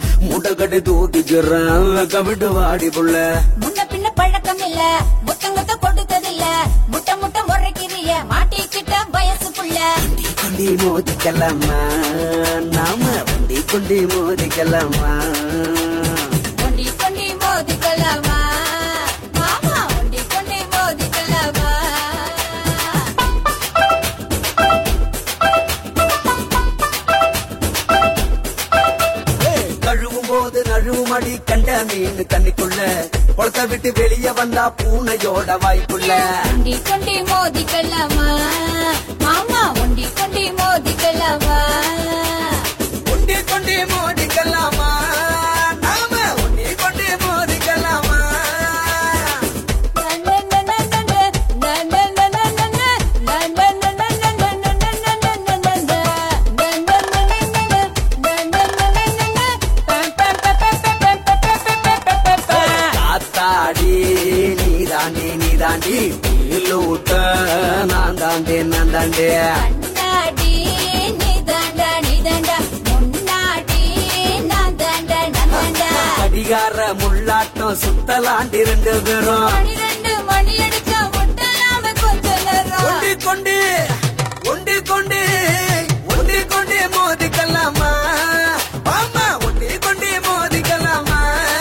முடகடி தூக்கிக்கிறான் கவிட்டு வாடி புள்ள. முன்ன பின்ன பழக்கம் இல்ல, முத்தங்கத்த கொடுத்ததில்ல, முட்டை முட்டை முறைக்கிறிய மாட்டிக்கிட்ட வயசு புள்ள. கொண்டி மோதிக்கலாமா நாம வண்டி கொண்டி மோதிக்கலாமா. கொண்டி கொண்டி மோதிக்கலாமா மாமா, கொண்டி கொண்டி மோதிக்கலாமா. கழுவும் போது நழுவும் அடி கண்ட மீன் தண்ணிக்குள்ள, குளத்தை விட்டு வெளியே வந்தா பூனையோட வாய்ப்புள்ள. கொண்டி கொண்டி மோதிக்கலாமா மாமா, கொண்டி கொண்டி மோதிக்கலாமா. உண்டி கொண்டி மோதிக்கலாமா நாம உண்டி கொண்டி மோதிக்கலாமா. காத்தாடி நீதாண்டி நீதாண்டி லூட்ட நான் தாண்டே நான் தாண்டே. கண்ணாடி நீ தாண்டா நீ தாண்டா, முன்னாடி நான் தாண்டா நான் தாண்டா. கடிகார முள்ளாட்டம் சுத்தலாண்டி 2 பேரும் 12 மணி அடிச்சா முட்டலாம கொஞ்ச நேரம். ஒண்டி கொண்டு ஒண்டி கொண்டு ஒண்டி கொண்டு மோதிக்கலாமா ஆமா ஒண்டி கொண்டு மோதிக்கலாமா.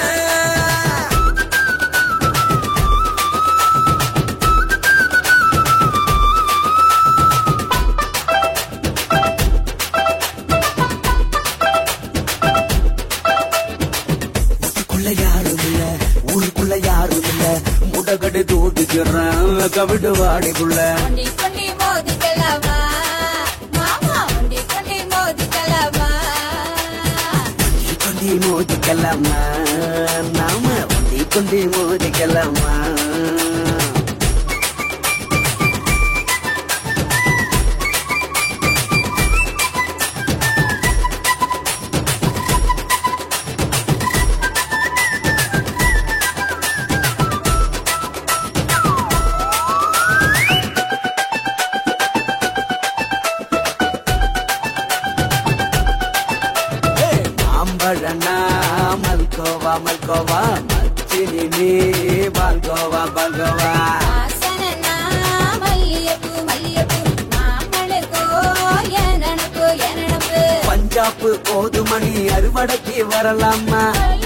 ஊருக்குள்ள யாரும் இல்ல, ஊருக்குள்ள யாரும் இல்ல, முடகடி தூக்கிக்கிறான் கவிடு வாடிக்குள்ள. கொண்டி கொண்டி மோதிக்கலாமா மாமா, கொண்டி கொண்டி மோதிக்கலாமா. கொண்டி மோதிக்கலாமா நாம ஒண்டி கொண்டி மோதிக்கலாமா. மாம்பழனா மல்கோவா மல்கோவா, மச்சினி நீ பால்கோவா பால்கோவா. வாசனனா மல்லியப்பூ மல்லியப்பூ, மாமனுக்கோ என் நினப்பு என் நினப்பு. பஞ்சாப்பு கோதுமணி அறுவடைக்கு வரலாமா.